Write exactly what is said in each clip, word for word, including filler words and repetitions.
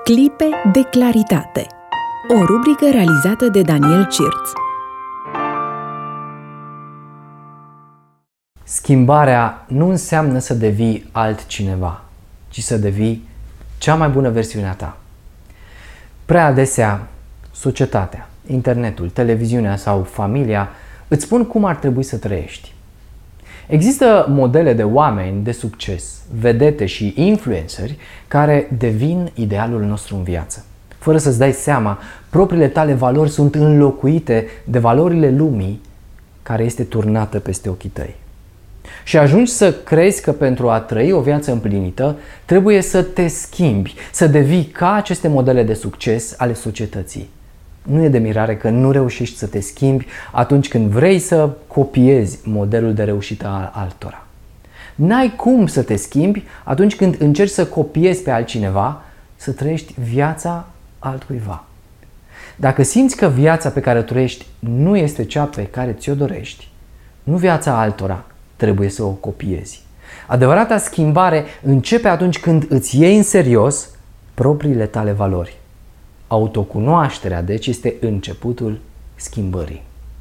Clipe de claritate. O rubrică realizată de Daniel Cirț. Schimbarea nu înseamnă să devii altcineva, ci să devii cea mai bună versiune a ta. Prea adesea, societatea, internetul, televiziunea sau familia îți spun cum ar trebui să trăiești. Există modele de oameni de succes, vedete și influenceri care devin idealul nostru în viață. Fără să-ți dai seama, propriile tale valori sunt înlocuite de valorile lumii care este turnată peste ochii tăi. Și ajungi să crezi că pentru a trăi o viață împlinită trebuie să te schimbi, să devii ca aceste modele de succes ale societății. Nu e de mirare că nu reușești să te schimbi atunci când vrei să copiezi modelul de reușită al altora. N-ai cum să te schimbi atunci când încerci să copiezi pe altcineva, să trăiești viața altcuiva. Dacă simți că viața pe care o trăiești nu este cea pe care ți-o dorești, nu viața altora trebuie să o copiezi. Adevărata schimbare începe atunci când îți iei în serios propriile tale valori. Autocunoașterea, deci, este începutul schimbării.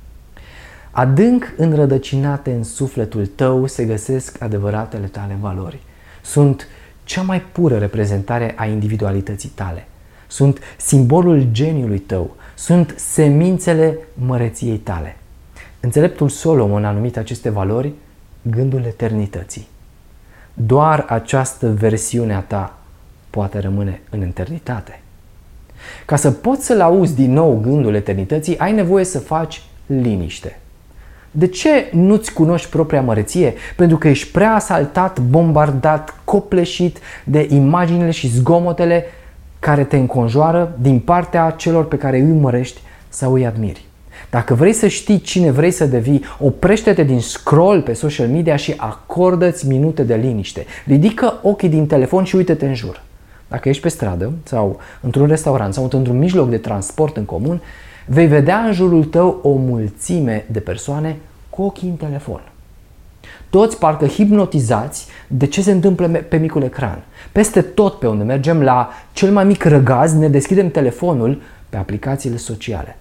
Adânc înrădăcinate în sufletul tău se găsesc adevăratele tale valori. Sunt cea mai pură reprezentare a individualității tale. Sunt simbolul geniului tău. Sunt semințele măreției tale. Înțeleptul Solomon a numit aceste valori gândul eternității. Doar această versiune a ta poate rămâne în eternitate. Ca să poți să-l auzi din nou gândul eternității, ai nevoie să faci liniște. De ce nu-ți cunoști propria măreție? Pentru că ești prea asaltat, bombardat, copleșit de imaginile și zgomotele care te înconjoară din partea celor pe care îi mărești sau îi admiri. Dacă vrei să știi cine vrei să devii, oprește-te din scroll pe social media și acordă-ți minute de liniște. Ridică ochii din telefon și uite-te în jur. Dacă ești pe stradă sau într-un restaurant sau într-un mijloc de transport în comun, vei vedea în jurul tău o mulțime de persoane cu ochii în telefon. Toți parcă hipnotizați de ce se întâmplă pe micul ecran. Peste tot pe unde mergem, la cel mai mic răgaz, ne deschidem telefonul pe aplicațiile sociale.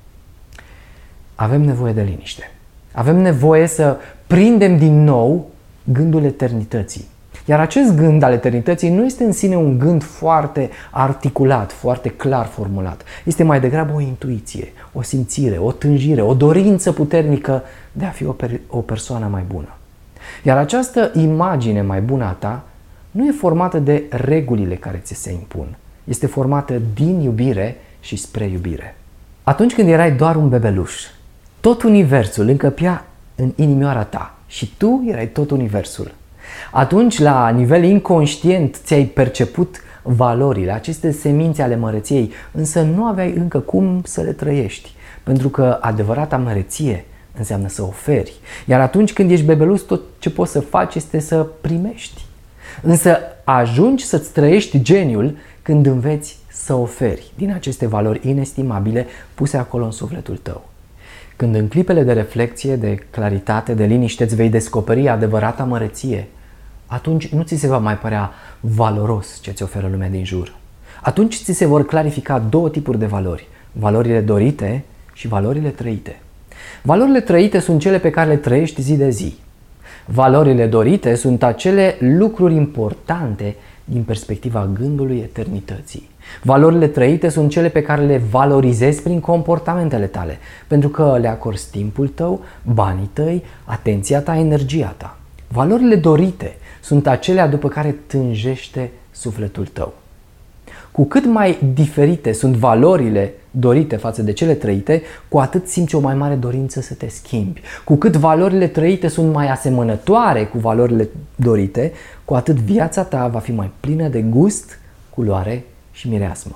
Avem nevoie de liniște. Avem nevoie să prindem din nou gândul eternității. Iar acest gând al eternității nu este în sine un gând foarte articulat, foarte clar formulat. Este mai degrabă o intuiție, o simțire, o tânjire, o dorință puternică de a fi o, per- o persoană mai bună. Iar această imagine mai bună a ta nu e formată de regulile care ți se impun. Este formată din iubire și spre iubire. Atunci când erai doar un bebeluș, tot universul încăpea în inimioara ta și tu erai tot universul. Atunci, la nivel inconștient, ți-ai perceput valorile, aceste semințe ale măreției, însă nu aveai încă cum să le trăiești, pentru că adevărata măreție înseamnă să oferi. Iar atunci când ești bebeluș, tot ce poți să faci este să primești. Însă ajungi să-ți trăiești geniul când înveți să oferi din aceste valori inestimabile puse acolo în sufletul tău. Când în clipele de reflexie, de claritate, de liniște îți vei descoperi adevărata măreție, atunci nu ți se va mai părea valoros ce ți oferă lumea din jur. Atunci ți se vor clarifica două tipuri de valori, valorile dorite și valorile trăite. Valorile trăite sunt cele pe care le trăiești zi de zi. Valorile dorite sunt acele lucruri importante din perspectiva gândului eternității. Valorile trăite sunt cele pe care le valorizezi prin comportamentele tale, pentru că le acorzi timpul tău, banii tăi, atenția ta, energia ta. Valorile dorite sunt acelea după care tânjește sufletul tău. Cu cât mai diferite sunt valorile dorite față de cele trăite, cu atât simți o mai mare dorință să te schimbi. Cu cât valorile trăite sunt mai asemănătoare cu valorile dorite, cu atât viața ta va fi mai plină de gust, culoare și mireasmă.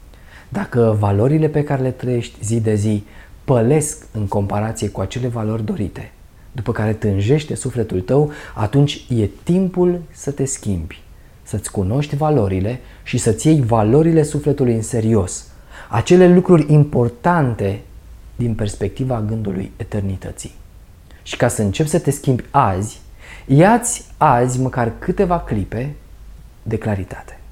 Dacă valorile pe care le trăiești zi de zi pălesc în comparație cu acele valori dorite, după care tânjește sufletul tău, atunci e timpul să te schimbi, să-ți cunoști valorile și să-ți iei valorile sufletului în serios. Acele lucruri importante din perspectiva gândului eternității. Și ca să începi să te schimbi azi, ia-ți azi măcar câteva clipe de claritate.